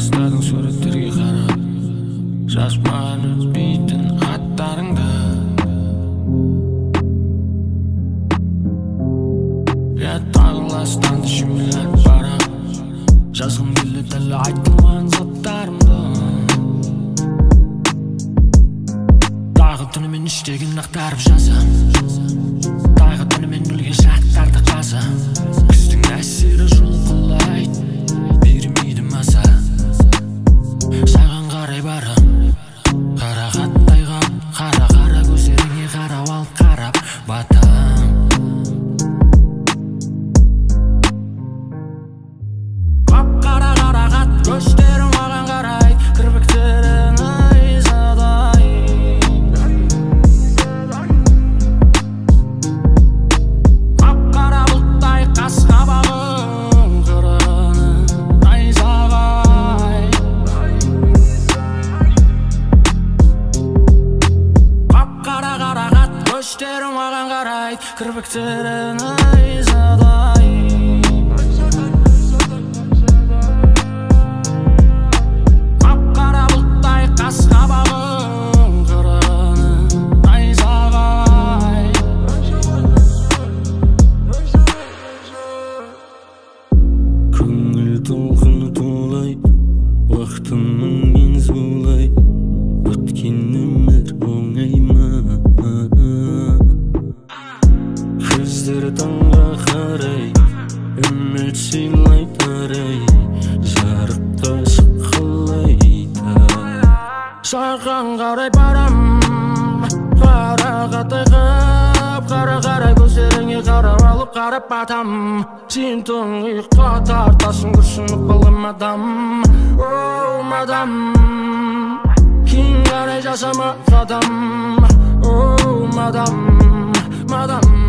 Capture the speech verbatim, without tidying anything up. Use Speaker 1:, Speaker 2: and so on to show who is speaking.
Speaker 1: бастадың суреттерге қарап, жазбаған өтпейтін хаттарыңды. Я тағы ластанды шүмелеп барам, жазғым келді дәл айтылмаған заттарымды. Тағы түнімен іштеген ақтарып жазам, тағы түнімен өлген шақтарды қазам. Күздің әсері жұлқылайды, бермейді маза. Саған қарай барам, қарағаттай қап, қара-қара көздеріңе қарап ал қарап батам. Қап-қара қарағат көздерің маған қарай, кірпіктерің айзадай. Қап-қара бұлттай қас-қабағың қырыны найзағай. Қап-қара қарағат көздерің маған қарай, кірпіктерің айзадай. Қап-қара бұлттай қас-қабағың қырыны найзағай. Көңіл толқыны толай, уақытымның мен зулай, өткен өмір оңай ма? Көздері таңға қарай, үміт сыйлай тарай, жарыққа шыққылайда. Саған қарай барам, қарағаттай қап, қара-қарай көздеріңе қарап алып қарап батам. Сен тұңғиыққа тартасың күрсініп балым адам. Оу мадам, кейін қарай жасама қадам. Оу мадам, мадам.